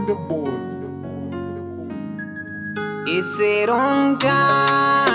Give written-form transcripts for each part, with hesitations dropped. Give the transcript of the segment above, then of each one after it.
It's a long time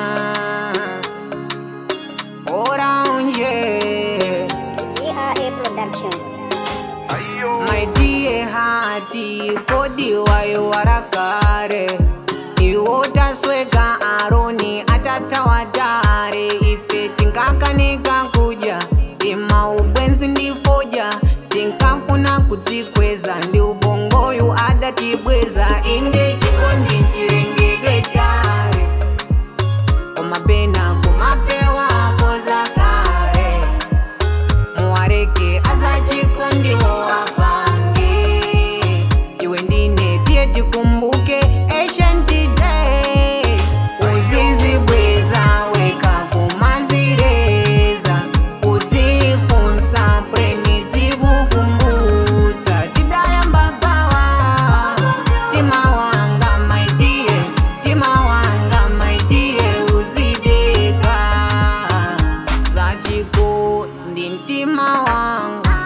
around here. GRA Production. My dear hearty, kodi wayo warakare. Iwota sweka aroni atatawadare. Ife tinkakanika kuja, ima ubwenzi ndifoja. Tinkafuna kudzikweza, ndi ubongoyu adatibweza. Inde chikondi chirenge gretare. Omabena kumapewa koza kare. Muwareke aza chikondi wapange. Iwe ndine tie tikumbuke ancient days. Uzizi bweza weka kumazireza. Uzifunsa preni zikukumbutsa. Tidaya mbabawa. Tima wanga my dear. Tima wanga my dear. Uzideka. Zachikondi mtima wanga.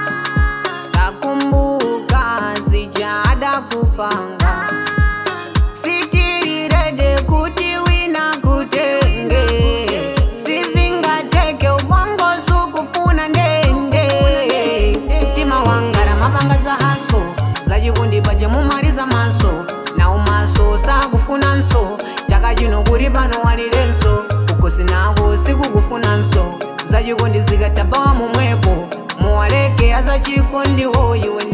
Takumbuka zijada kupanga. Sitirirede kuti wina kutenge. Sizingateke ubongo sukufuna ndende. Tima wangara mapanga za haso. Zachikondi paje mumaliza maso. Na umaso sakufuna nso. Chaka chino kuri pano walirenso. Ukosi nako sikukufuna nso. Zachikondi zikatabawa mumwepo. Muwaleke aza chikondi ho iwe